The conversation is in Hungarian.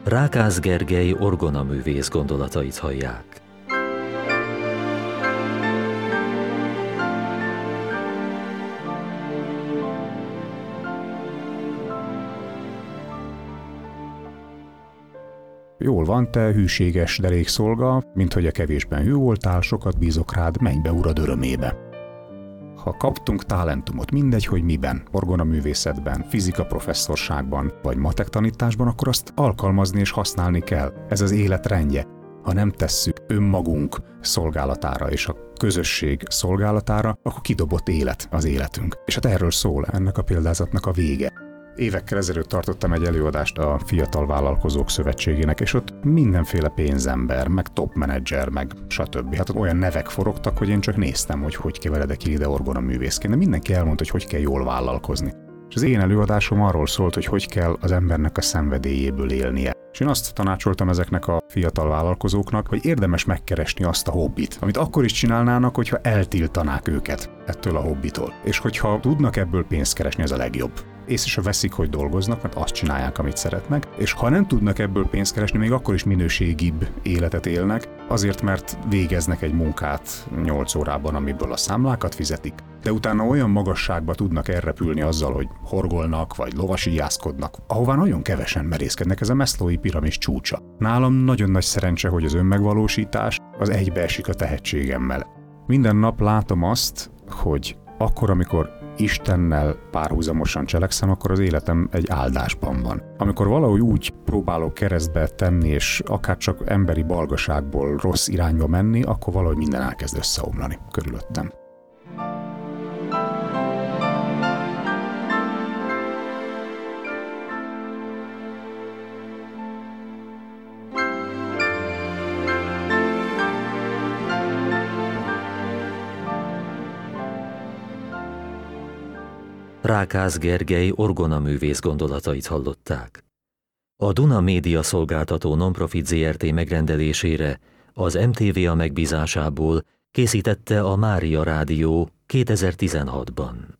Rákász Gergely orgonaművész gondolatait hallják. Jól van, te hűséges derékszolga, minthogy a kevésben hű voltál, sokat bízok rád, menj be urad örömébe. Ha kaptunk talentumot, mindegy, hogy miben, orgonaművészetben, fizika professzorságban vagy matek tanításban, akkor azt alkalmazni és használni kell. Ez az élet rendje. Ha nem tesszük önmagunk szolgálatára és a közösség szolgálatára, akkor kidobott élet az életünk. És hát erről szól ennek a példázatnak a vége. Évekkel ezelőtt tartottam egy előadást a Fiatal Vállalkozók Szövetségének, és ott mindenféle pénzember, meg topmenedzser, meg stb. Hát ott olyan nevek forogtak, hogy én csak néztem, hogy keveredek ide orgonaművészként, de mindenki elmondta, hogy kell jól vállalkozni. És az én előadásom arról szólt, hogy kell az embernek a szenvedélyéből élnie. És én azt tanácsoltam ezeknek a fiatal vállalkozóknak, hogy érdemes megkeresni azt a hobbit, amit akkor is csinálnának, hogyha eltiltanák őket ettől a hobbitól. És hogyha tudnak ebből pénzt keresni, ez a legjobb. Észre se veszik, hogy dolgoznak, mert azt csinálják, amit szeretnek, és ha nem tudnak ebből pénzt keresni, még akkor is minőségibb életet élnek, azért, mert végeznek egy munkát 8 órában, amiből a számlákat fizetik, de utána olyan magasságba tudnak elrepülni azzal, hogy horgolnak, vagy lovasíjászkodnak, ahová nagyon kevesen merészkednek, ez a Maslow'i piramis csúcsa. Nálam nagyon nagy szerencse, hogy az önmegvalósítás az egybeesik a tehetségemmel. Minden nap látom azt, hogy akkor, amikor Istennel párhuzamosan cselekszem, akkor az életem egy áldásban van. Amikor valahogy úgy próbálok keresztbe tenni, és akár csak emberi balgaságból rossz irányba menni, akkor valahogy minden elkezd összeomlani körülöttem. Rákász Gergely orgonaművész gondolatait hallották. A Duna Média Szolgáltató Nonprofit Zrt. Megrendelésére az MTV megbízásából készítette a Mária Rádió 2016-ban.